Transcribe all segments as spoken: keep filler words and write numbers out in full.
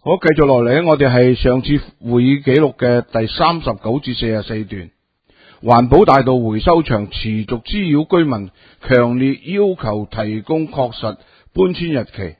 好，繼續落嚟咧，我哋係上次會議記錄嘅第三十九至四十四段。環保大道回收場持續滋擾居民，強烈要求提供確實搬遷日期。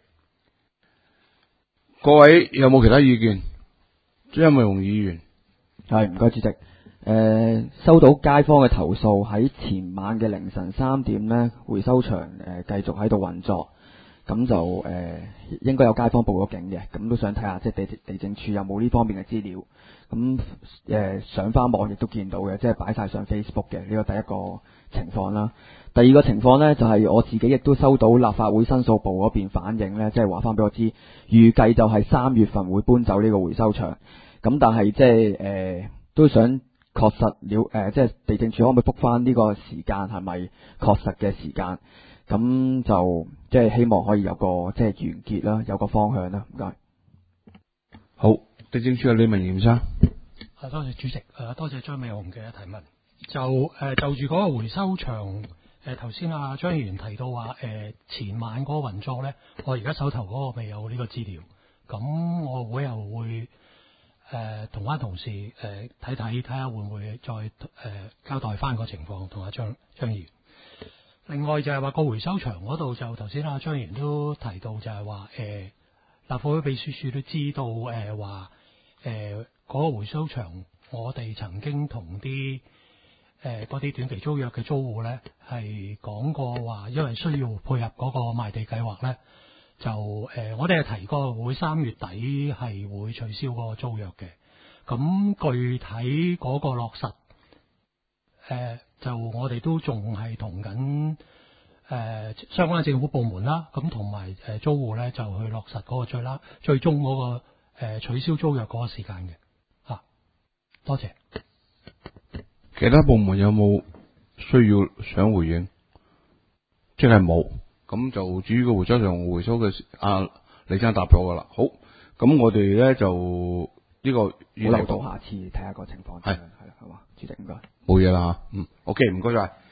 各位有冇其他意見？張美雄議員。 係，唔該主席。誒、呃，收到街坊嘅投訴，喺前晚嘅凌晨三點呢，回收場誒、呃、繼續喺度運作。咁就誒、呃、應該有街坊報咗警嘅，咁都想睇下即係地地政處有冇呢方面嘅資料。咁誒、呃、上翻網亦都見到嘅，即係擺晒上 Facebook 嘅呢個第一個情況啦。第二個情況呢，就係、是、我自己亦都收到立法會申訴部嗰邊反映呢，即係話翻俾我知，預計就係三月份會搬走呢個回收場。咁但係即係誒都想確實了誒、呃，即係地政處可唔可以覆翻呢個時間係咪確實嘅時間？咁就即係希望可以有個即係完結啦，有個方向啦。唔該。 好，地政處嘅李文賢生。 啊，多謝主席。誒，多謝張美雄嘅提問。就誒、呃、就住嗰個回收場，誒頭先阿張議員提到話，誒、呃、前晚嗰個運作咧，我而家手頭嗰個未有呢個資料。咁我會又會誒同翻同事誒睇睇，睇下會唔會再誒、呃、交代翻個情況，同阿張張議員。另外就係話個回收場嗰度，就頭先阿張議員都提到就，就係話誒立法會秘書處都知道誒話誒嗰個回收場，我哋曾經同啲誒嗰啲短期租約嘅租戶咧係講過話，因為需要配合嗰個賣地計劃咧，就誒、呃、我哋係提過會三月底係會取消嗰個租約嘅。咁具體嗰個落實誒？呃就我哋都仲係同緊誒相關政府部門啦，咁同埋誒租戶咧就去落實嗰個最啦最終嗰、那個誒、呃、取消租約嗰個時間嘅嚇。多謝。 其他部門有冇需要想回應？即係冇，咁就至於個回收場回收嘅阿李生答咗噶啦。好，咁我哋咧就呢、這個要留到下次睇下個情況。係係啦，係嘛，主席唔該。 冇嘢啦吓，嗯 ，OK，唔該晒。